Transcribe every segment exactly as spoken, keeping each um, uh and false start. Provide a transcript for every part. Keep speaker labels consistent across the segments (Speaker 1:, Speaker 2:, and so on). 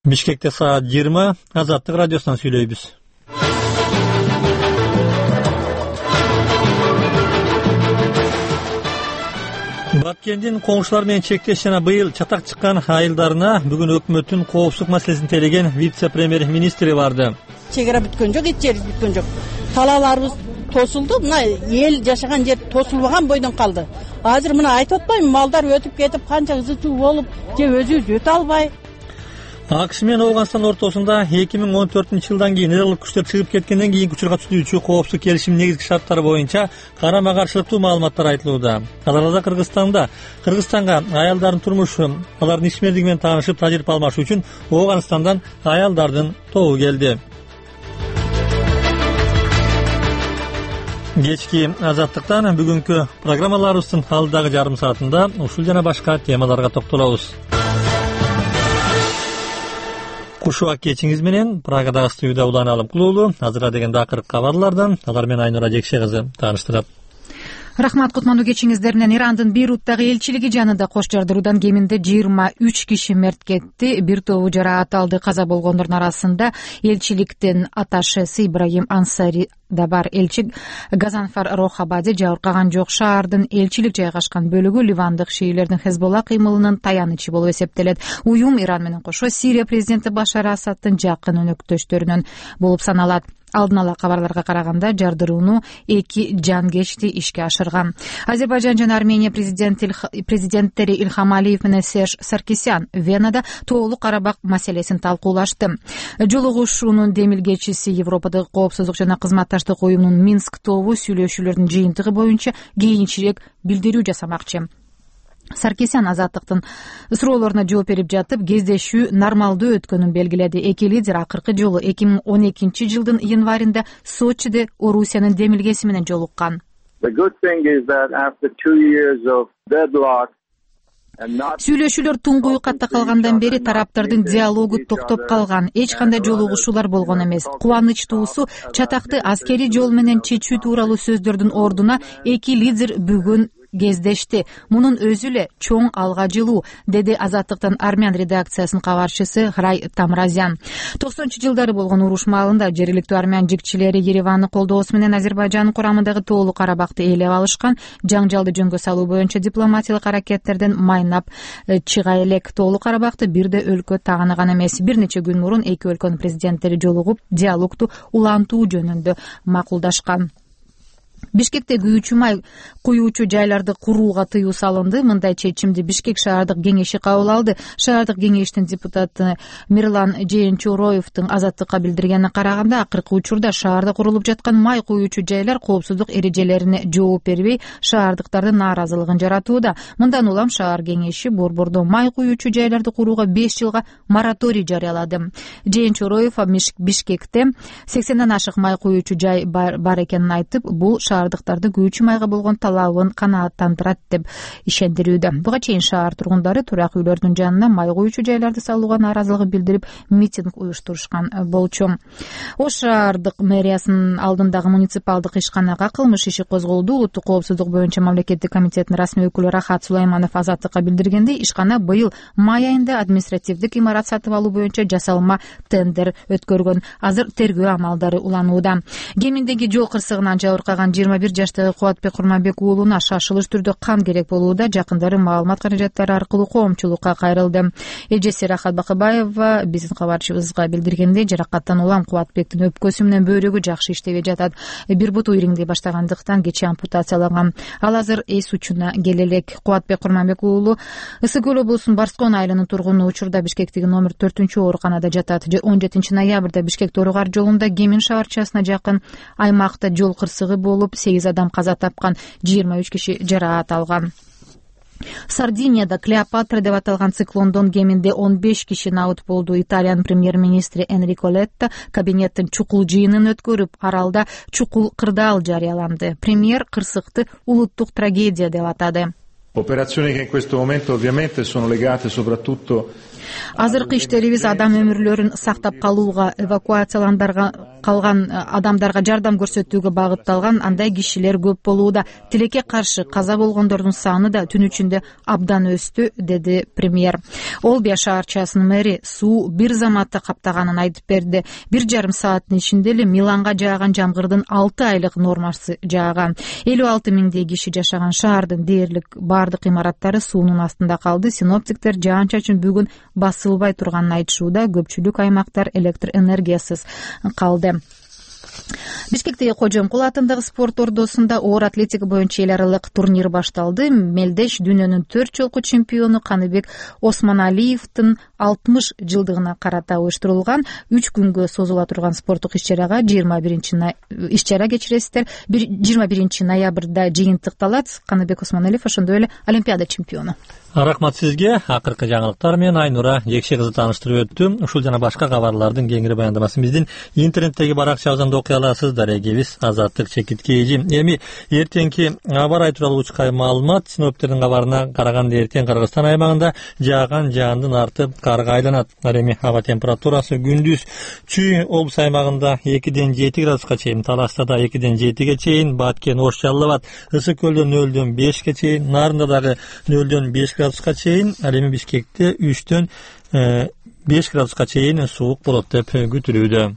Speaker 1: Бишкекте саат жыйырма, Азаттык радиосунан сүйлөйбүз. Баткендин коңшулар менен чектеш жана быйыл чатак чыккан айылдарына бүгүн өкмөттүн коопсуздук маселесин тейлеген вице-премьер министри барды.
Speaker 2: Чек ара бүткөн жок, эч жерибиз бүткөн жок. Талааларыбыз тосулду, мына эл жашаган жер тосулбаган бойдон калды. Азыр мына айтып атпайм, малдар өтүп кетип, канча ызы чуу болуп, же өзүбүз өтө албай.
Speaker 1: АКШ менен Ооганстан ортосунда эки миң он төртүнчү жылдан кийин ыргылык күчтөр чыгып кеткенден кийинки учурга түзүүчү коопсуздук келишимдин негизги шарттары боюнча карама каршылыктуу маалыматтар айтылууда. Ал арада Кыргызстанда Кыргызстанга аялдардын турмушу, алардын ишмердиги менен таанышып, тажрыйба алмашуу үчүн Ооганстандан аялдардын тобу келди. Кечки Азаттыктан бүгүнкү программаларыбыздын алдагы жарым саатында ушул жана башка темаларга токтолобуз. Кушубак кечиңиз менен Прагадагы студияда Улан Алымкулуулу азыркыга деген акыркы кабарлардан алар менен Айнура Жекше кызы тааныштырат.
Speaker 3: Рахмат, кутмандуу кечиңиздеринен. Ирандын Бейруттагы элчилиги жанында кош жардыруудан кеминде жыйырма үч киши мерт кетти, бир тобу жараат алды. Каза болгондордун арасында элчиликтин аташысы Ибрагим Ансари да бар. Элчи Газанфар Рохабади жабыркаган жок. Шаардын элчилик жайгашкан бөлүгү ливандык шиилердин Хезболла кыймылынын таянычы болуп эсептелет. Уюм Иран менен кошо Сирия президенти Башар Асадтын жакын өнөктөштөрүнөн болуп саналат. Алдын ала кабарларга караганда жардырууну эки жангечти ишке ашырган. Азербайжан жана Армения президенттери Илхам Алиев менен Серж Саркисян Венада Тоолуу Карабак маселесин талкуулашты. Жолугушуунун демилгечиси Европадагы коопсуздук жана кызматташтык уюмунун Минск тобу сүйлөшүүлөрдүн жыйынтыгы боюнча кийинчерээк билдирүү жасамакчы. Саркисян Азаттыктын суроолоруна жооп берип жатып, кездешүү нормалдуу өткөнүн белгиледи. Эки лидер акыркы жолу эки миң он экинчи жылдын январында Сочиде Орусиянын демилгеси менен жолуккан. Сүйлөшүүлөр туңгуюкатта калгандан бери тараптардын диалогу токтоп калган. Эч кандай жолугушуулар болгон эмес. Кубанычтуусу чатакты аскерий жол менен чечүү тууралуу сөздөрдүн ордуна эки лидер бүгүн кездешти. Мунун өзү эле чоң алга жылуу, деди Азаттыктын Армян редакциясынын кабарчысы Грай Тамразян. токсонунчу жылдары болгон уруш маалында жергиликтүү армян жигчилери Ереванды колдоосу менен Азербайжандын курамындагы Тоолуу Карабакты ээлеп алышкан. Жаңжалды жөнгө салуу боюнча дипломатиялык аракеттерден майнап чыга элек. Тоолуу Карабакты бирде өлкө тааныган эмес. Бир нече күн мурун эки өлкөнүн президенттери жолугуп, диалогту улантуу жөнүндө макулдашкан. Бишкекте күйүүчү май куюучу жайларды курууга тыюу салынды. Мындай чечимди Бишкек шаардык кеңеши кабыл алды. Шаардык кеңештин депутаты Мирлан Жээнчуроевдун Азаттыкка билдиргенине караганда, акыркы учурда шаарда курулуп жаткан май куюучу жайлар коопсуздук эрежелерине жооп бербей, шаардыктардын нааразылыгын жаратууда. Мындан улам шаар кеңеши борбордо май куюучу жайларды курууга беш жылга мораторий жарыялады. Жээнчуроев Бишкекте сексенден ашык май куюучу жай бар экенин айтып, бул шаардыктарды күйүүчү майга болгон талабын канааттандырат деп ишендирүүдө. Буга чейин шаар тургундары турак үйлөрдүн жанына май куюучу жайларды салууга нааразылык билдирип, митинг уюштурушкан болчу. Ош шаардык мэриясынын алдындагы муниципалдык ишканага кылмыш иши козголду. Улуттук коопсуздук боюнча мамлекеттик комитеттин расмий өкүлү Рахат Сулайманов Азаттыкка билдиргендей, ишкана быйыл май айында административдик имарат сатып алуу боюнча жасалма тендер өткөргөн. Азыр тергөө амалдары уланууда. Кеминдеги жол кырсыгынан жабыркаган жыйырма бир жаштагы Кубатбек Курманбек уулуна шашылыш түрдө кан керек болууда. Жакындары маалымат каражаттары аркылуу коомчулукка кайрылды. Эжеси Рахат Бакыбаева биздин кабарчыбызга билдиргендей, жаракаттан улам Кубатбектин өпкөсү менен бөйрөгү жакшы иштебей жатат. Бир буту ириңдей баштагандыктан кечээ ампутацияланган. Ал азыр эс учуна келе элек. Кубатбек Курманбек уулу Ысык көл облусунун Барскон айылынын тургуну. Учурда Бишкектеги номер төртүнчү ооруканада жатат. он жетинчи ноябрда Бишкек Торогар жолунда Кемин шаарчасына жакын аймакта жол кырсыгы болуп, сегиз адам каза тапкан, жыйырма үч киши жараат алган. Сардинияда Клеопатра деп аталган циклондон кеминде он беш киши набыт болду. Италиянын премьер-министри Энрико Летто кабинеттин чукул жыйынын өткөрүп, аралда чукул кырдаал жарыяланды. Премьер кырсыкты улуттук трагедия деп атады.
Speaker 4: Operazioni che in questo momento ovviamente sono legate soprattutto
Speaker 3: Азыркы иштерибиз адам өмүрлөрүн сактап калууга, эвакуацияландарга калган адамдарга жардам көрсөтүүгө багытталган андай кишилер көп болууда. Тилекке каршы каза болгондордун саны да түн ичинде абдан өстү, деди премьер. Олбия шаарчасынын мэри суу бир заматты каптаганын айтып берди. Бир жарым сааттын ичинде эле Миланга жааган жамгырдын алты айлык нормасы жааган. элүү алты миңдей киши жашаган шаардын дээрлик баардык имараттары суунун астында калды. Синоптиктер жаан-чачын бүгүн басылбай турганын айтышууда. Көпчүлүк аймактар электр энергиясыз калды. Бишкектеги Кожомкул атындагы спорт ордосунда оор атлетика боюнча эл аралык турнир башталды. Мелдеш дүйнөнүн төрт жолку чемпиону Каныбек Осмоналиевдин алтымыш жылдыгына карата уюштурулган үч күнгө созула турган спорттук иш-чарага жыйырма биринчи иш-чара кечиресиздер. жыйырма биринчи ноябрда жыйынтыкталат. Каныбек Осмоналиев ошондой эле Олимпиада чемпиону.
Speaker 1: Рахмат сизге. Акыркы жаңылыктар менен Айнура Жекше кызы тааныштырып өттү. Ушул жана башка кабарлардын кеңири баяндамасын биздин интернеттеги баракчабыздан окуй аласыздар. Эгебиз Азаттык Чекиткейжи. Эми эртеңки аба ырайы тууралуу учкай маалымат. Синоптиктердин кабарына караганда эртең Кыргызстан аймагында жааган жаандын артып карга айланат. Ал эми аба температурасы күндүз Чүй облус аймагында экиден жети градуска чейин, Талаштада экиден жетиге чейин, Баткен, Ош, Жалал Абад, Ысык көлдө нөлдөн бешке чейин, Нарында дагы нөлдөн беш градуска чейин, ал эми Бишкекте үчтөн беш градуска чейин суук болот деп күтүлүүдө.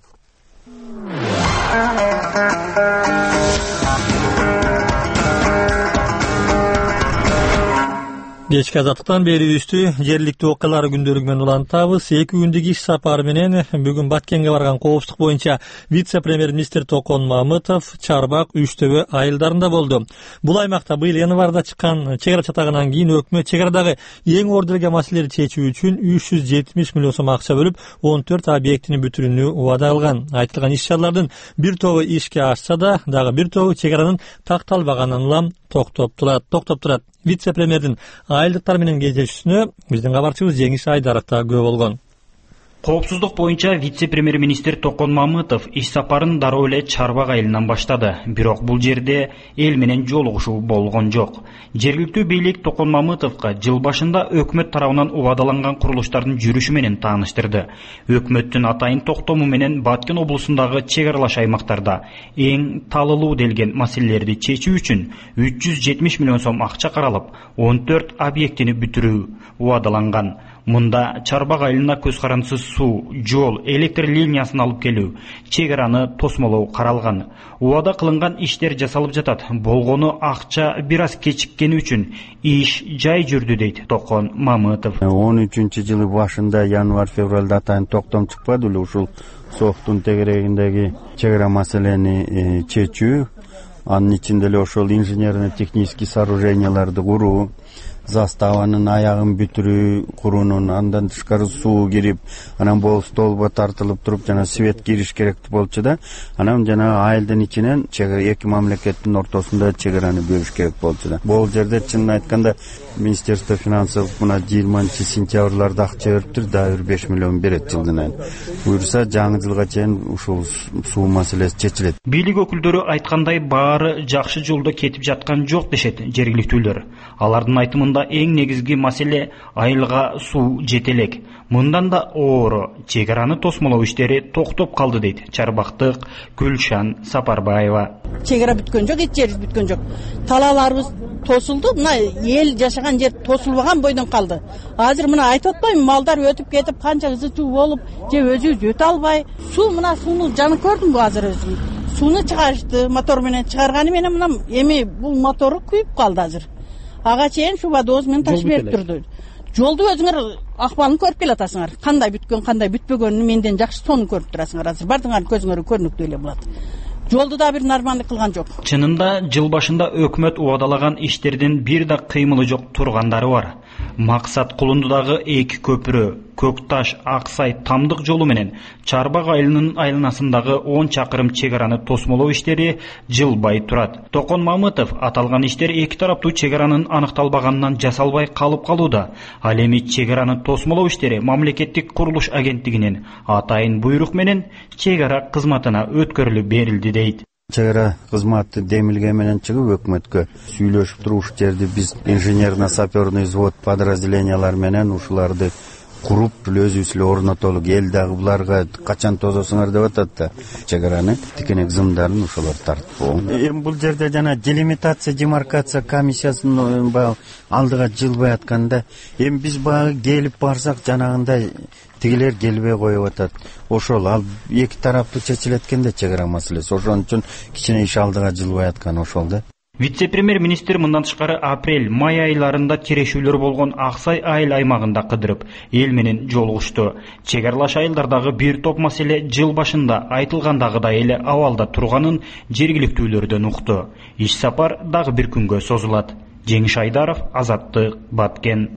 Speaker 1: Кечки азаттыктан бери үстү жергиликтүү окуялар күндөлүгү менен улантабыз. Эки күндүк иш сапары менен бүгүн Баткенге барган коопсуздук боюнча вице-премьер-министр Токон Мамытов Чарбак, Үчтөбө айылдарында болду. Бул аймакта быйыл январда чыккан чек ара чатагынан кийин өкмөт чек арадагы эң оор делген маселелерди чечүү үчүн үч жүз жетимиш миллион сом акча бөлүп, он төрт объектини бүтүрүүнү убада алган. Айтылган иш-чаралардын бир тобу ишке ашса да, дагы бир тобу чек аранын такталбаганын улам токтоп турат. Токтоп турат. Вице-премьердин айылдыктар менен кездешүүсүнө биздин кабарчыбыз Жеңиш Айдаров да күбө болгон.
Speaker 5: Коопсуздук боюнча вице-премьер-министр Токон Мамытов иш сапарын дароо эле Чарбак айылынан баштады. Бирок бул жерде эл менен жолугушуу болгон жок. Жергиликтүү бийлик Токон Мамытовго жыл башында өкмөт тарабынан убадаланган курулуштардын жүрүшү менен тааныштырды. Өкмөттүн атайын токтому менен Баткен облусундагы чек аралаш аймактарда эң талылуу делген маселелерди чечүү үчүн үч жүз жетимиш миллион сом акча каралып, он төрт объектини бүтүрүү убадаланган. Мында Чарбак айылына көз карансыз суу, жол, электр линиясын алып келүү, чек араны тосмолоо каралган. Убада кылынган иштер жасалып жатат. Болгону акча бир аз кечиккени үчүн иш жай жүрдү, дейт Токон Мамытов.
Speaker 6: он үчүнчү жылы башында январь-февралда атайын токтом чыкпады эле ушул сооктун тегерегиндеги чек ара маселени чечүү, анын ичинде эле ошол инженерно-технический сооруженияларды куруу, заставанын аягын бүтүрүү куруунун, андан тышкары суу кирип, анан бол столбо тартылып туруп, жана свет кириш керек болчу да, анан жана айылдын ичинен эки мамлекеттин ортосунда чек араны бөлүш керек болчу да. Бул жерде чынын айтканда Министерство финансов мына жыйырманчы сентябрларда акча бериптир, дагы бир беш миллион берет жылдын айын. Буюрса жаңы жылга чейин ушул суу маселеси чечилет.
Speaker 5: Бийлик өкүлдөрү айткандай баары жакшы жолдо кетип жаткан жок дешет жергиликтүүлөр. Алардын айтымында эң негизги маселе айылга суу жете элек. Мындан да оору чек араны тосмолоо иштери токтоп калды, дейт Чарбактык Гүлшан Сапарбаева.
Speaker 2: Чек ара бүткөн жок, эч жерибиз бүткөн жок. Талааларыбыз тосулду, мына эл жашаган жер тосулбаган бойдон калды. Азыр мына айтып атпайбы, малдар өтүп кетип, канча ызы чуу болуп, же өзүбүз өтө албай. Суу мына сууну жаны көрдүмбү азыр өзүм. Сууну чыгарышты, мотор менен чыгарганы менен мына эми бул мотору күйүп калды азыр. Ага чейин шу водоз менен ташып берип турду. Жолду өзүңөр акыбалын көрүп келатасыңар. Кандай бүткөн, кандай бүтпөгөнүн менден жакшы сонун көрүп турасыңар азыр. Бардыңар көзүңөр көрүнүктүү эле болот. Жолду да бир нормалдык кылган жок.
Speaker 5: Чынында жыл башында өкмөт убадалаган иштердин бир да кыймылы жок тургандары бар. Максат Кулундудагы эки көпүрө, Көкташ, Аксай, Тамдык жолу менен Чарбак айылынын айланасындагы он чакырым чек араны тосмолоо иштери жылбай турат. Токон Мамытов аталган иштер эки тараптуу чек аранын аныкталбаганынан жасалбай калып калууда. Ал эми чек араны тосмолоо иштери мамлекеттик курулуш агенттигинин атайын буйрук менен чек ара кызматына өткөрүлүп берилди, дейт.
Speaker 6: Чек ара кызматы демилге менен чыгып өкмөткө сүйлөшүп туруп, ушул жерди биз инженерно-саперный взвод подразделениялар менен ушуларды куруп өзүбүз эле орнотолук. Эл дагы буларга качан тозосуңар деп атат да, чек араны тикенек зымдарын ошолор тартып болгон. Эми бул жерде жана делимитация, демаркация комиссиясынын баягы алдыга жылбай атканда, эми биз баягы келип барсак жанагындай тигилер келбей коюп атат. Ошол ал эки тараптуу чечилет экен чек ара маселеси. Ошон үчүн кичине иш алдыга жылбай аткан ошол да.
Speaker 5: Вице-премьер-министр мындан тышкары апрель-май айларында тирешүүлөр болгон Аксай айыл аймагында кыдырып, эл менен жолугушту. Чек аралаш айылдардагы бир топ маселе жыл башында айтылгандагыдай эле абалда турганын жергиликтүүлөрдөн укту. Иш сапар дагы бир күнгө созулат. Жеңиш Айдаров, Азаттык, Баткен.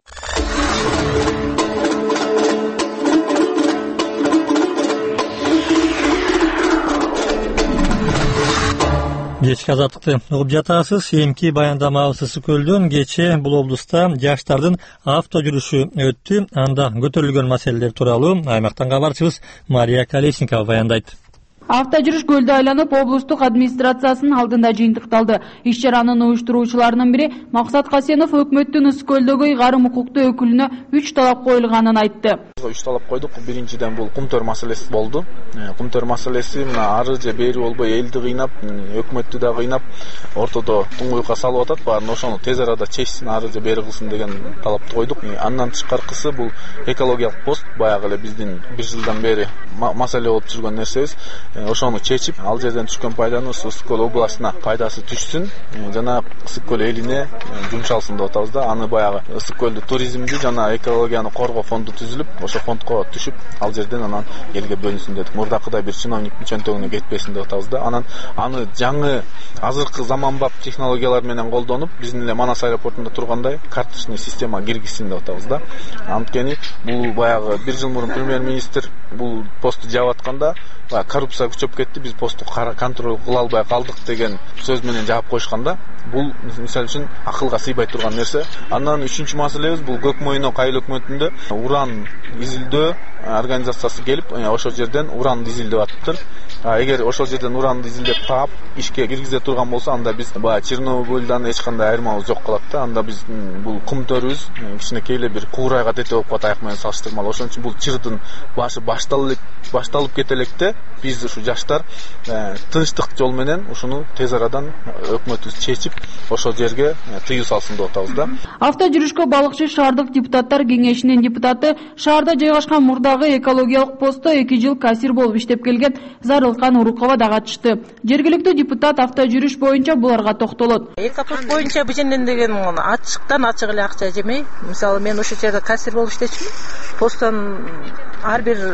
Speaker 1: Кечки азаттыкты угуп жатасыз. Эмки баяндамабыз Ысык Көлдөн кече бул облуста жаштардын авто жүрүшү өттү. Анда көтөрүлгөн маселелер тууралуу аймактан кабарчыбыз Мария Колесникова баяндайт.
Speaker 7: Авто жүрүш көлдү айланып, облустук администрациясынын алдында жыйынтыкталды. Иш чаранын уюштуруучуларынын бири Максат Касенов өкмөттүн Ысык Көлдөгү ыйгарым укуктуу өкүлүнө үч талап коюлганын айтты.
Speaker 8: үч талап койдук. Биринчиден бул кумтөр маселеси болду. Кумтөр маселеси мына ары же бери болбой элди кыйнап, өкмөттү да кыйнап, ортодо туңгуйукка салып атат. Баарын ошону тез арада чечсин, ары же бери кылсын деген талапты койдук. Андан тышкаркысы бул экологиялык пост, баягы эле биздин бир жылдан бери маселе болуп жүргөн нерсебиз. Ошону чечип, ал жерден түшкөн пайданы Ысык Көл областына пайдасы түшсүн, жана Ысык Көл элине жумшалсын деп атабыз да. Аны баягы Ысык Көлдү туризмди жана экологияны коргоо фонду түзүлүп, ошо фондко түшүп, ал жерден анан элге бөлүнсүн дедик. Мурдакыдай бир чиновниктин чөнтөгүнө кетпесин деп атабыз да. Анан аны жаңы азыркы заманбап технологиялар менен колдонуп, биздин эле Манас аэропортунда тургандай карточный система киргизсин деп атабыз да. Анткени бул баягы бир жыл мурун премьер-министр бул посту жаап атканда, коррупция күчөп кетти, биз посту контроль кыла албай калдык деген сөз менен жаап коюшканда, бул мисалы үчүн акылга сыйбай турган нерсе. Андан үчүнчү маселебиз бул Көк Мойнок айыл өкмөтүндө уран изилдөө организациясы келип, ошол жерден уран изилдеп атыптыр. Эгер ошол жерден уран изилдеп таап ишке киргизе турган болсо, анда биз баягы Чернобыльдан эч кандай айырмабыз жок калат да. Анда биз бул кумтөрүбүз кичинекей эле бир куурайга тете болуп калат аяк менен салыштырмалуу. Ошон үчүн бул чырдын башы башталып башталып кете электе биз ушу жаштар тынчтык жол менен ушуну тез арадан өкмөтүбүз чечип, ошол жерге тыюу салсын деп атабыз да.
Speaker 7: Авто жүрүшкө Балыкчы шаардык депутаттар кеңешинин депутаты шаарда жайгашкан мурдагы экологиялык постто эки жыл кассир болуп иштеп келген Зарылкан Урукова да катышты. Жергиликтүү депутат авто жүрүш боюнча буларга токтолот.
Speaker 9: Экопост боюнча биженден деген ачыктан ачык эле акча жемей. Мисалы мен ошол жерде кассир болуп иштечүмүн. Посттон ар бир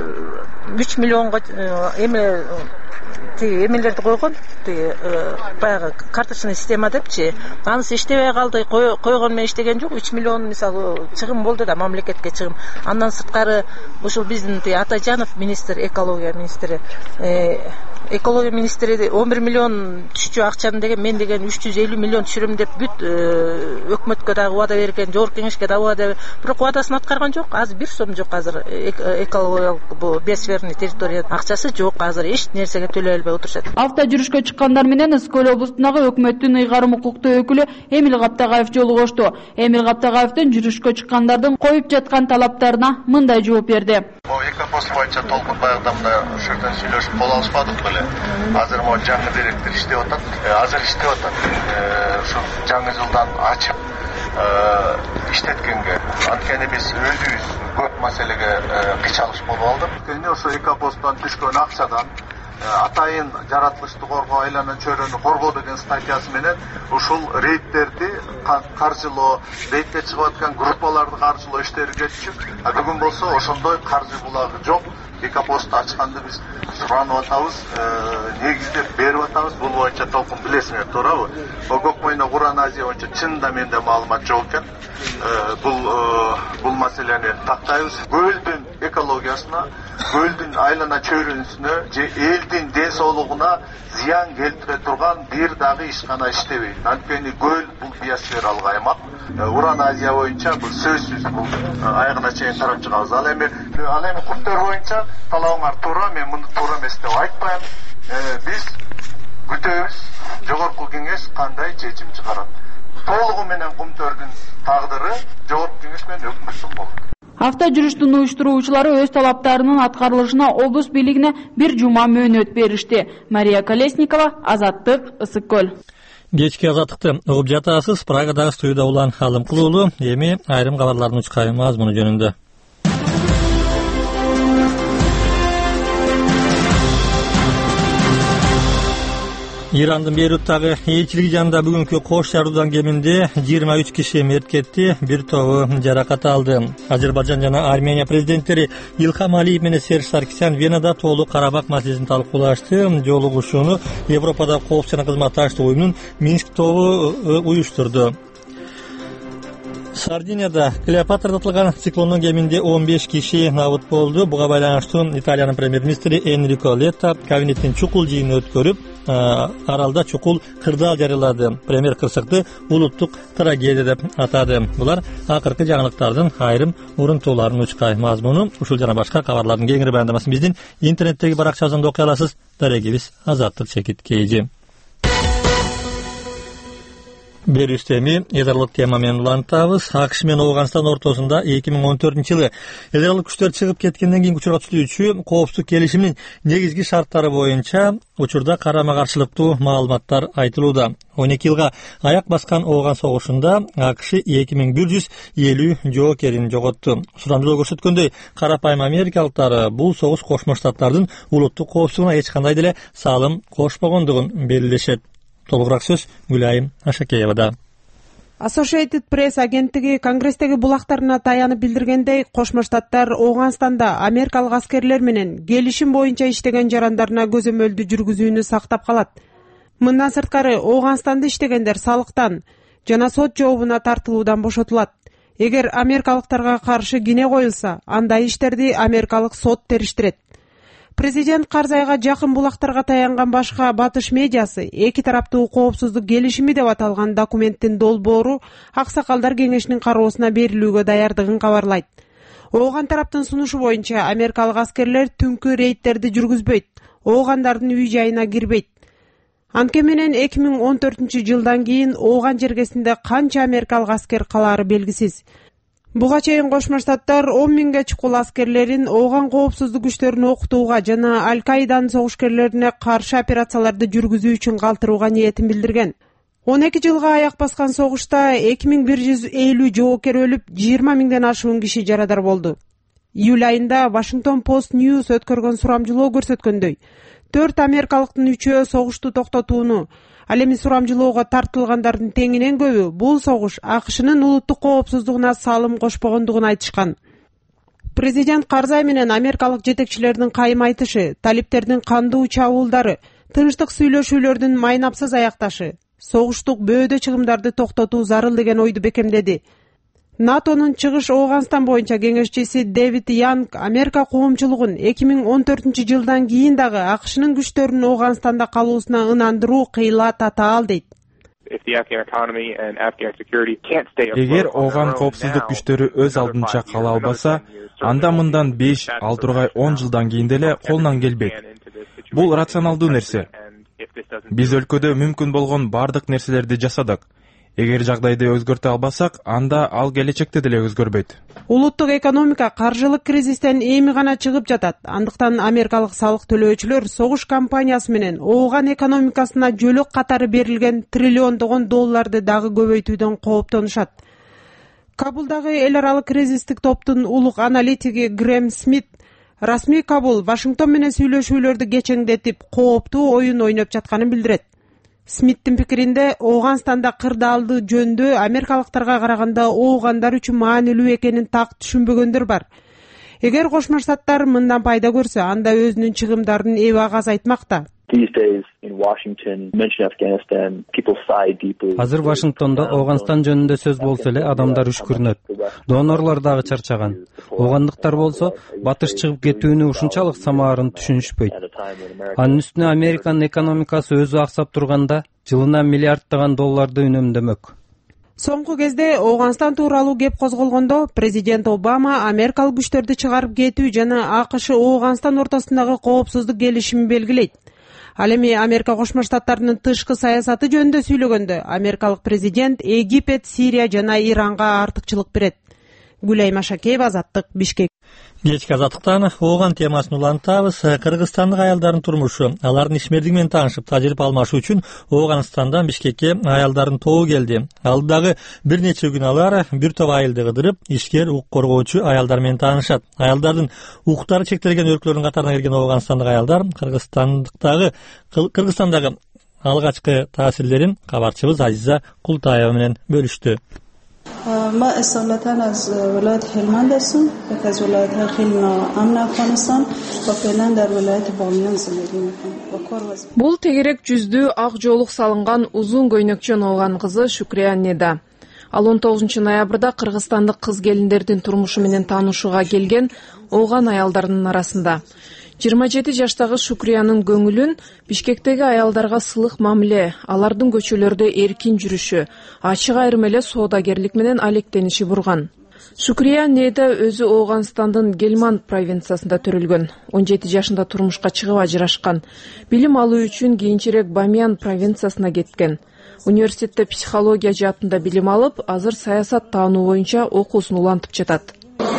Speaker 9: үч миллионго эме тиги эмелерди койгон, тиги баягы карточный система депчи. Анысы иштебей калды, койгон менен иштеген жок. үч миллион мисалы чыгым болду да, мамлекетке чыгым. Андан сырткары ушул биздин Атажанов министр, экология министри, экология министри он бир миллион түшчү акчаны деген мен деген үч жүз элүү миллион түшүрөм деп бүт өкмөткө дагы убада берген, жогорку кеңешке дагы убада, бирок убадасын аткарган жок. Азыр бир сом жок, азыр экологиялык бу биосферный территория акчасы жок, азыр эч нерсеге төлөй албай отурушат.
Speaker 7: Авто жүрүшкө чыккандар менен Ысык Көл облустундагы өкмөттүн ыйгарым укуктуу өкүлү Эмил Каптагаев жолугушту. Эмил Каптагаевдин жүрүшкө чыккандардын коюп жаткан талаптарына мындай жооп берди.
Speaker 10: Экопост боюнча толкун баягыда мына ушул жерден сүйлөшүп боло алышпадык беле. Азыр могу жаңы директор иштеп атат. Азыр иштеп атат. Ушул жаңы жылдан ачып иштеткенге. Анткени биз өзүбүз көп маселеге кыйчалыш болуп алдык. Анткени ошо экопосттон түшкөн акчадан атайын жаратылышты коргоо, айлана чөйрөнү коргоо деген статьясы менен ушул рейдтерди каржылоо, рейдке чыгып аткан группаларды каржылоо иштери кетчү. А бүгүн болсо ошондой каржы булагы жок. Экопосту ачканды биз суранып атабыз, негиздеп берип атабыз. Бул боюнча толкун билесиңер, туурабы? Көк Мойнок Уран Азия боюнча чынында менде маалымат жок экен. Бул бул маселени тактайбыз. Көлдүн экологиясына, көлдүн айлана чөйрөсүнө же элдин ден соолугуна зыян келтире турган бир дагы ишкана иштебейт. Анткени көл бул биосфералык аймак. Уран Азия боюнча бул сөзсүз бул аягына чейин тарап чыгабыз. Ал эми ал эми кумтөр боюнча талабыңар туура, мен муну туура эмес деп айтпайм. Биз күтөбүз, жогорку кеңеш кандай чечим чыгарат. Толугу менен кумтөрдүн тагдыры жогорку кеңеш менен өкмөттүн болот.
Speaker 7: Авто жүрүштүн уюштуруучулары өз талаптарынын аткарылышына облус бийлигине бир жума мөөнөт беришти. Мария Колесникова, Азаттык, Ысык көл.
Speaker 1: Кечки азаттыкты угуп жатасыз. Прагадагы студияда улан Халым Кулуулу. Эми айрым кабарлардын учкай мазмуну жөнүндө. Ирандын Бейруттагы элчилиги жанында бүгүнкү кош жаруудан кеминде жыйырма үч киши мерт кетти, бир тобу жаракат алды. Азербайжан жана Армения президенттери Илхам Алиев менен Серж Саркисян Венада тоолук Карабак маселесин талкуулашты. Жолугушууну Европада коопсуздук кызматташтык уюмунун Минск тобу уюштурду. Сардинияда Клеопатра аталган циклондун кеминде он беш киши набыт болду. Буга байланыштуу Италиянын премьер-министри Энрико Летто кабинеттин чукул жыйынын өткөрүп, аралда чукул кырдаал жарыялады. Премьер кырсыкты улуттук трагедия деп атады. Булар акыркы жаңылыктардын айрым урунтууларынын учкай мазмуну. Ушул жана башка кабарлардын кеңири баяндамасын биздин интернеттеги баракчабыздан окуй аласыз. Дарегибиз Азаттык чекит кейжи. Берүүстеми эдарлык тема менен улантабыз. АКШ менен Ооганстан ортосунда эки миң он төртүнчү жылы эдарлык күчтөр чыгып кеткенден кийин учурга түзүүчү коопсуздук келишиминин негизги шарттары боюнча учурда карама каршылыктуу маалыматтар айтылууда. он эки жылга аяк баскан Ооган согушунда АКШ эки миң бир жүз элүү жоокерин жоготту. Сурамжылоо көрсөткөндөй, карапайым америкалыктар бул согуш Кошмо Штаттардын улуттук коопсуздугуна эч кандай деле салым кошпогондугун белгилешет. Толугураак сөз Гүлайым Ашакеевада.
Speaker 11: Associated Press агенттиги Конгресстеги булактарына таянып билдиргендей, Кошмо Штаттар Ооганстанда америкалык аскерлер менен келишим боюнча иштеген жарандарына көзөмөлдү жүргүзүүнү сактап калат. Мындан сырткары Ооганстанда иштегендер салыктан жана сот жообуна тартылуудан бошотулат. Эгер америкалыктарга каршы кине коюлса, андай иштерди америкалык сот териштирет. Президент Карзайга жакын булактарга таянган башка батыш медиасы эки тараптуу коопсуздук келишими деп аталган документтин долбоору Аксакалдар кеңешинин кароосуна берилүүгө даярдыгын кабарлайт. Ооган тараптын сунушу боюнча америкалык аскерлер түнкү рейдтерди жүргүзбөйт, оогандардын үй жайына кирбейт. Анткени менен эки миң он төртүнчү жылдан кийин Ооган жергесинде канча америкалык аскер калаары белгисиз. Буга чейин Кошмо Штаттар он миңге чукул аскерлерин Ооган коопсуздук күчтөрүн окутууга жана Аль-Каиданын согушкерлерине каршы операцияларды жүргүзүү үчүн калтырууга ниетин билдирген. он эки жылга аяк баскан согушта эки миң бир жүз элүү жоокер өлүп, жыйырма миңден ашуун киши жарадар болду. Июль айында Washington Post News өткөргөн сурамжылоо көрсөткөндөй, төрт америкалыктын үчөө согушту токтотууну, ал эми сурамжылоого тартылгандардын теңинен көбү бул согуш АКШнын улуттук коопсуздугуна салым кошпогондугун айтышкан. Президент Карзай менен америкалык жетекчилердин кайым айтышы, талиптердин кандуу чабуулдары, тынчтык сүйлөшүүлөрдүн майнапсыз аякташы, согуштук бөөдө чыгымдарды токтотуу зарыл деген ойду бекемдеди. НАТОнун чыгыш Ооганстан боюнча кеңешчиси Дэвид Янг Америка коомчулугун эки миң он төртүнчү жылдан кийин дагы АКШнын күчтөрүнүн Ооганстанда калуусуна ынандыруу кыйла татаал дейт.
Speaker 12: Эгер Ооган коопсуздук күчтөрү өз алдынча кала албаса, анда мындан беш, ал тургай он жылдан кийин деле колунан келбейт. Бул рационалдуу нерсе. Биз өлкөдө мүмкүн болгон бардык нерселерди жасадык. Эгер жагдайды өзгөртө албасак, анда ал келечекте деле өзгөрбөйт.
Speaker 11: Улуттук экономика каржылык кризистен эми гана чыгып жатат. Андыктан америкалык салык төлөөчүлөр согуш компаниясы менен Ооган экономикасына жөлөк катары берилген триллиондогон долларды дагы көбөйтүүдөн кооптонушат. Кабулдагы эл аралык кризистик топтун улук аналитиги Грэм Смит расмий Кабул Вашингтон менен сүйлөшүүлөрдү кечеңдетип, кооптуу оюн ойноп жатканын билдирет. Смиттин пикиринде, Ооганстанда кырдаалды жөндөө америкалыктарга караганда оогандар үчүн маанилүү экенин так түшүнбөгөндөр бар. Эгер Кошмо Штаттар мындан пайда көрсө, анда өзүнүн чыгымдарын эбак азайтмакта.
Speaker 13: Азыр Вашингтондо Ооганстан жөнүндө сөз болсо эле адамдар үшкүрүнөт. Донорлор дагы чарчаган. Оогандыктар болсо батыш чыгып кетүүнү ушунчалык самаарын түшүнүшпөйт. Анын үстүнө Американын экономикасы өзү аксап турганда жылына миллиарддаган долларды үнөмдөмөк.
Speaker 11: Соңку кезде Ооганстан тууралуу кеп козголгондо президент Обама америкалык күчтөрдү чыгарып кетүү жана АКШ Ооганстан ортосундагы коопсуздук келишимин белгилейт. Ал эми Америка Кошмо Штаттарынын тышкы саясаты жөнүндө сүйлөгөндө америкалык президент Египет, Сирия жана Иранга артыкчылык берет. Гүлайым Ашакеева, Азаттык, Бишкек.
Speaker 1: Кечки Азаттыктан ооган темасын улантабыз. Кыргызстандык аялдардын турмушу, алардын ишмердиги менен таанышып, тажрыйба алмашуу үчүн Ооганстандан Бишкекке аялдардын тобу келди. Алдыдагы бир нече күн алар бир топ айылды кыдырып, ишкер, укук коргоочу аялдар менен таанышат. Аялдардын укуктары чектелген өлкөлөрдүн катарына кирген ооганстандык аялдар Кыргызстандыктагы Кыргызстандагы алгачкы таасирлерин кабарчыбыз Азиза Култаева менен бөлүштү.
Speaker 14: ما اصالتا از ولایت هلمند هستم، یک از ولایت های خیلی ناامن افغانستان و فعلا در ولایت بامیان زندگی میکنم.
Speaker 15: Бул тегерек жүздүү ак жоолук салынган узун көйнөкчөн ооган кызы Шукрия Неда. Ал он тогузунчу ноябрда кыргызстандык кыз келиндердин турмушу менен таанышууга келген ооган аялдардын арасында. жыйырма жети жаштагы Шукриянын көңүлүн Бишкектеги аялдарга сылык мамиле, алардын көчөлөрдө эркин жүрүшү, ачык айрым эле соодагерлик менен алектениши бурган. Шукрия Неда өзү Ооганстандын Гельманд провинциясында төрөлгөн. он жети жашында турмушка чыгып ажырашкан. Билим алуу үчүн кийинчерээк Бамиян провинциясына кеткен. Университетте психология жаатында билим алып, азыр саясат таануу боюнча окуусун улантып жатат.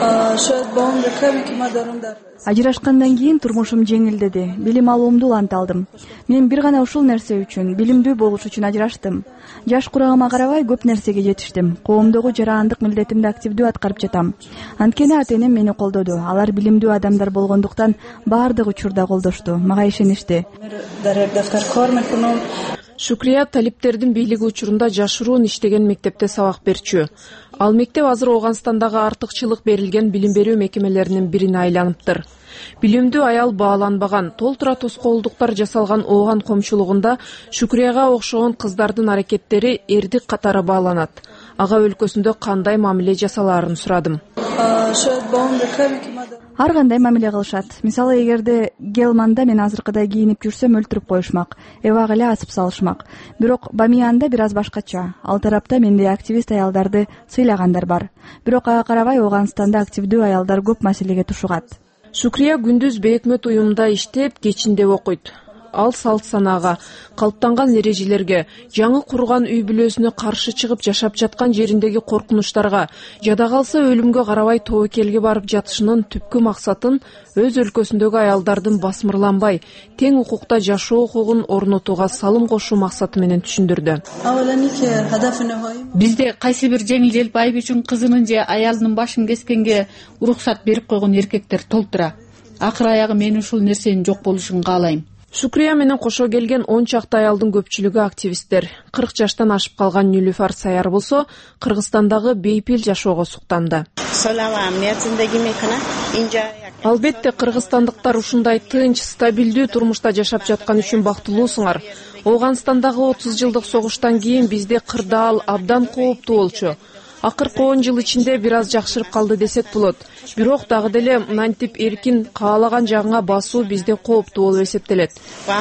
Speaker 16: Ажырашкандан кийин турмушум жеңилдеди. Билим алуумду уланта алдым. Мен бир гана ушул нерсе үчүн, билимдүү болуш үчүн ажыраштым. Жаш курагыма карабай көп нерсеге жетиштим. Коомдогу жарандык милдетимди активдүү аткарып жатам. Анткени ата-энем мени колдоду. Алар билимдүү адамдар болгондуктан баардык учурда колдошту, мага ишеништи.
Speaker 15: Шукрия талиптердин бийлиги учурунда жашыруун иштеген мектепте сабак берчү. Ал мектеп азыр Ооганстандагы артыкчылык берилген билим берүү мекемелеринин бирине айланыптыр. Билимдүү аял бааланбаган, толтура тоскоолдуктар жасалган ооган коомчулугунда Шукрияга окшогон кыздардын аракеттери эрдик катары бааланат. Ага өлкөсүндө кандай мамиле жасалаарын сурадым.
Speaker 16: Ар кандай мамиле кылышат. Мисалы, эгерде Гелманда мен азыркыдай кийинип жүрсөм өлтүрүп коюшмак, эбак эле асып салышмак. Бирок Бамиянда бир аз башкача. Ал тарапта мендей активист аялдарды сыйлагандар бар. Бирок ага карабай Ооганстанда активдүү аялдар көп маселеге тушугат.
Speaker 15: Шукрия күндүз бейөкмөт уюмда иштеп, кечинде окуйт. Ал салт санаага, калыптанган эрежелерге, жаңы курган үй бүлөсүнө каршы чыгып жашап жаткан жериндеги коркунучтарга, жада калса өлүмгө карабай тобокелге барып жатышынын түпкү максатын өз өлкөсүндөгү аялдардын басмырланбай, тең укукта жашоо укугун орнотууга салым кошуу максаты менен түшүндүрдү.
Speaker 17: Бизде кайсы бир жеңил желп айып үчүн кызынын же аялынын башын кескенге уруксат берип койгон эркектер толтура. Акыр аягы мен ушул нерсенин жок болушун каалайм.
Speaker 15: Шукрия менен кошо келген он чакты аялдын көпчүлүгү активисттер. кырк жаштан ашып калган Нилүфар Саяр болсо, Кыргызстандагы бейпил жашоого суктанды. Албетте, кыргызстандыктар ушундай тынч, стабилдүү турмушта жашап жаткан үчүн бактылуусуңар. Ооганстандагы отуз жылдык согуштан кийин бизде кырдаал абдан кооптуу болчу. Акыркы он жыл ичинде бир аз жакшырып калды десек болот. Бирок дагы деле мынтип эркин каалаган жагыңа басуу бизде кооптуу болуп эсептелет.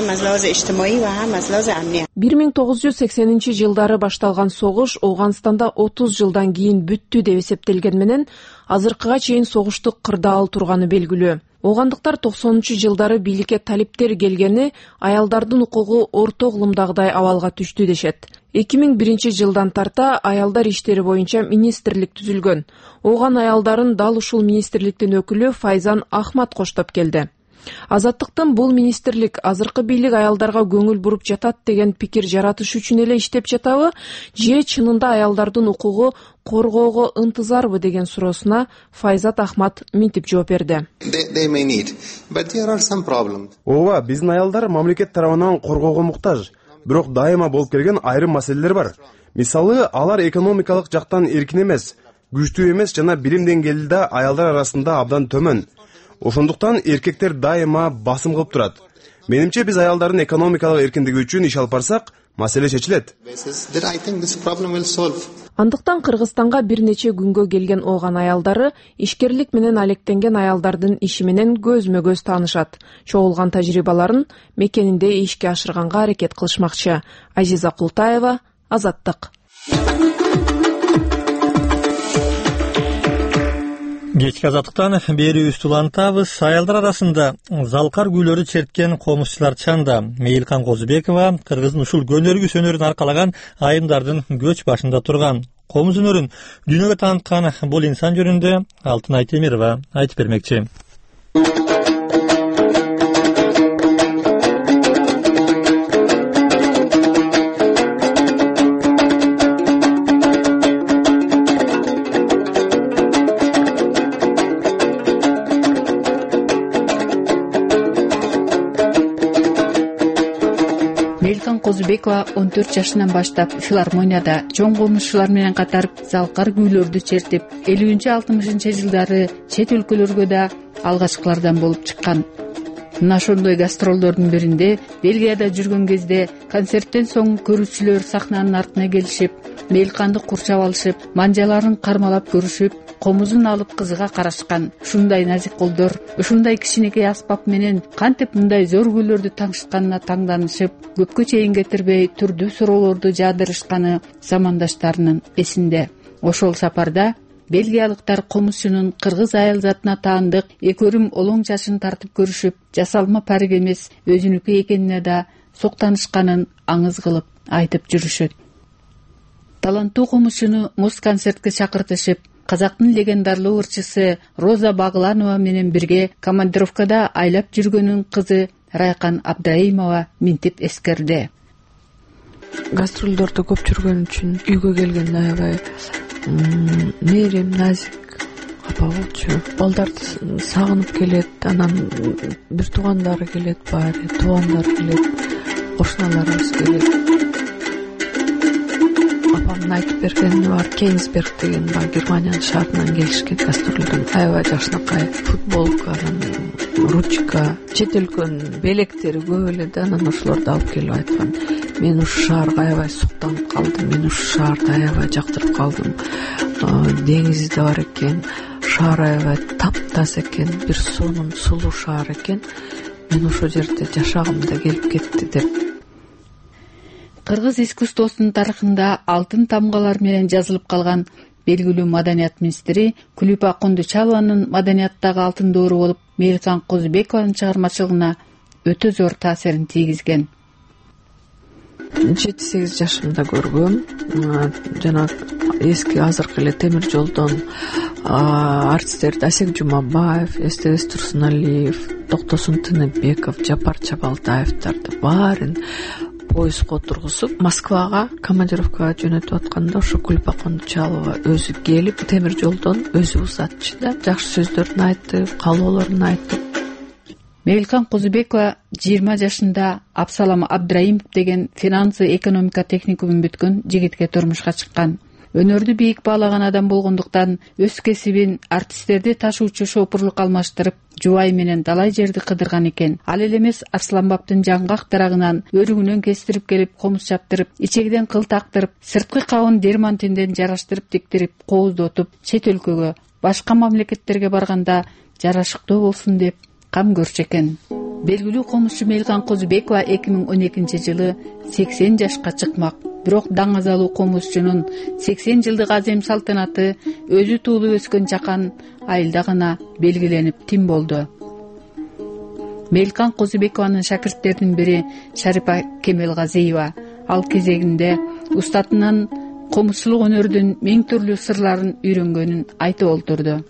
Speaker 15: бир миң тогуз жүз сексенинчи жылдары башталган согуш Ооганстанда отуз жылдан кийин бүттү деп эсептелген менен азыркыга чейин согуштук кырдаал турганы белгилүү. Оогандыктар токсонунчу жылдары бийликке талиптер келгени аялдардын укугу орто кылымдагыдай абалга түштү дешет. эки миң биринчи жылдан тарта аялдар иштери боюнча министрлик түзүлгөн. Ооган аялдарын дал ушул министрликтин өкүлү Файзан Ахмат коштоп келди. Азаттыктын бул министрлик азыркы бийлик аялдарга көңүл буруп жатат деген пикир жаратыш үчүн эле иштеп жатабы, же чынында аялдардын укугу коргоого ынтызарбы деген суроосуна Файзат Ахмат мынтип жооп берди.
Speaker 18: Ооба, биздин аялдар мамлекет тарабынан коргоого муктаж. Бирок дайыма болуп келген айрым маселелер бар. Мисалы, алар экономикалык жактан эркин эмес, күчтүү эмес жана билим деңгээли да аялдар арасында абдан төмөн. Ошондуктан эркектер дайыма басым кылып турат. Менимче биз аялдардын экономикалык эркиндиги үчүн иш алып барсак, маселе чечилет.
Speaker 15: Андыктан Кыргызстанга бир нече күнгө келген ооган аялдары ишкерлик менен алектенген аялдардын иши менен көзмө-көз таанышат. Чогулган тажрыйбаларын мекенинде ишке ашырганга аракет кылышмакчы. Азиза Култаева, Азаттык.
Speaker 1: Кечки Азаттыктан берүүбүздү улантабыз. Аялдар арасында залкар гүлөрү черткен комузчулар чанда. Мейлкан Козубекова Кыргыздын ушул көнөргү сөнөрүн аркалаган айымдардын көч башында турган. комуз өнөрүн дүйнөгө тааныткан бул инсан жөнүндө Алтынай Темирова айтып бермекчи.
Speaker 17: Меликан Козубекова он төрт жашынан баштап филармонияда чоң комузчулар менен катар залкар күүлөрдү чертип, элүүнчү алтымышынчы жылдары чет өлкөлөргө да алгачкылардан болуп чыккан. Мына ошондой гастролдордун биринде Бельгияда жүргөн кезде концерттен соң көрүүчүлөр сахнанын артына келишип, Меликанды курчап алышып, манжаларын кармалап көрүшүп, комузун алып кызыга карашкан. Ушундай назик колдор, ушундай кичинекей аспап менен кантип мындай зор күүлөрдү таңышканына таңданышып, көпкө чейин кетирбей түрдүү суроолорду жаадырышканы замандаштарынын эсинде. Ошол сапарда бельгиялыктар комузчунун кыргыз аял затына таандык эки өрүм олоң чачын тартып көрүшүп, жасалма парик эмес өзүнүкү экенине да соктанышканын аңыз кылып айтып жүрүшөт. Таланттуу комузчуну муз концертке чакыртышып, казактын легендарлуу ырчысы Роза Багланова менен бирге командировкада айлап жүргөнүн кызы Райкан Абдраимова минтип эскерди.
Speaker 19: Гастролдордо көп жүргөн үчүн үйгө келгенде аябай мээрим, назик апа болчу. Балдарды сагынып келет, анан бир туугандары келет, баары туугандары келет, кошуналарыбыз келет. Апамдын айтып бергени бар, Кейнсберг деген бар, Германиянын шаарынан келишкен гастролдон аябай жакшынакай футболка, ручка, чет өлкөнүн белектери көп эле да, анан ошолорду алып келип айткан. Мен ушу шаарга аябай суктанып калдым, мен ушу шаарды аябай жактырып калдым. Деңизи да бар экен, шаар аябай таптаза экен, бир сонун сулуу шаар экен. Мен ошол жерде жашагым да келип кетти деп.
Speaker 17: Кыргыз искусствосунун тарыхында алтын тамгалар менен жазылып калган белгилүү маданият министри Күлүпа Кондучалованын маданияттагы алтын доору болуп Меликан Козубекованын чыгармачылыгына өтө зор таасирин тийгизген.
Speaker 19: жети сегиз жашымда көргөм. Жана эски азыркы эле темир жолдон артисттерди Асек Жумабаев, Эстебес Турсуналиев, Токтосун Тыныбеков, Жапар Чабалтаевдарды баарын поездго отургузуп Москвага командировкага жөнөтүп атканда ошо Күлүпа Кондучалова өзү келип темир жолдон өзү узатчы да, жакшы сөздөрүн айтып, каалоолорун айтып.
Speaker 17: Меликан Козубекова жыйырма жашында Абсалам Абдраимов деген финансы экономика техникумун бүткөн жигитке турмушка чыккан. Өнөрдү бийик баалаган адам болгондуктан өз кесибин артисттерди ташуучу шопурлук алмаштырып, жубай менен далай жерди кыдырган экен. Ал эле эмес Арсланбаптын жаңгак дарагынан өрүгүнөн кестирип келип, комуз чаптырып, ичегиден кыл тактырып, сырткы кабын дермантинден жараштырып тиктирип, кооздотуп, чет өлкөгө, башка мамлекеттерге барганда жарашыктуу болсун деп кам көрчү экен. Белгилүү комузчу Меликан Козубекова эки миң он экинчи жылы сексен жашка чыкмак. Бирок даңазалуу комузчунун сексен жылдык азем салтанаты өзү туулуп өскөн жакан айылда гана белгиленип тим болду. Меликан Козубекованын шакирттеринин бири Шарипа Кемелгазиева. Ал кезегинде устатынан комузчулук өнөрдүн миң түрлүү сырларын үйрөнгөнүн айтып олтурду.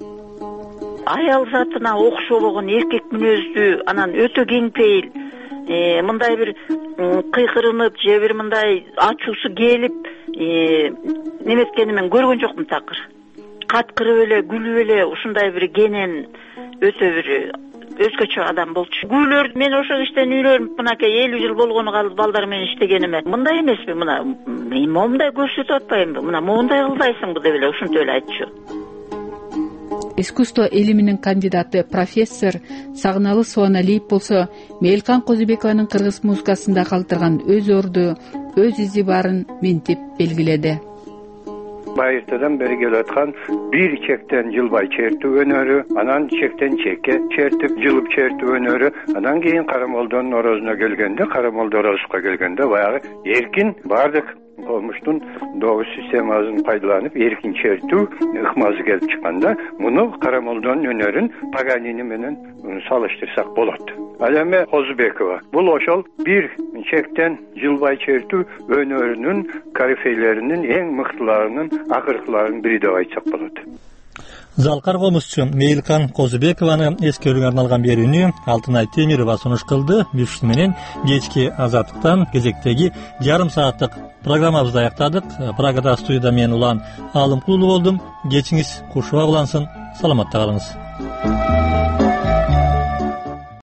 Speaker 20: Аял затына окшологон эркек мүнөздүү, анан өтө кеңпейил, мындай бир кыйкырынып же бир мындай ачуусу келип неметкени мен көргөн жокмун такыр. Каткырып эле, күлүп эле ушундай бир кенен өтө бир өзгөчө адам болчу. Күлөр мен ошол иштен үйлөнүп мынакей элүү жыл болгону калды балдар менен иштегениме. Мындай эмеспи, мына мен момундай көрсөтүп атпаймынбы, мына моундай кылбайсыңбы деп эле ушинтип эле айтчу.
Speaker 17: Искусство илиминин кандидаты профессор Сагыналы Суаналиев болсо Меликан Козубекованын кыргыз музыкасында калтырган өз орду, өз изи барын минтип белгиледи.
Speaker 21: Байыртадан бери келип аткан бир чектен жылбай чертүү өнөрү, анан чектен чекке чертип жылып чертүү өнөрү, анан кийин Карамолдон Орозуна келгенде, Карамолдо Орозовго келгенде баягы эркин баардык комуштун добуш системасын пайдаланып эркин чертүү ыкмасы келип чыкканда муну Карамолдонун өнөрүн Паганини менен салыштырсак болот. Ал эми Козубекова бул ошол бир чектен жылбай чертүү өнөрүнүн корифейлеринин эң мыктыларынын акыркыларынын бири деп айтсак болот.
Speaker 1: Залкар комузчу Мейлкан Козубекованы эскерүүгө арналган берүүнү Алтынай Темирова сунуш кылды. Бүшү менен кечки Азаттыктан кезектеги жарым сааттык программабызды аяктадык. Прагада студияда мен Улан Алымкулуу болдум. Кечиңиз кушуба улансын. Саламатта калыңыз.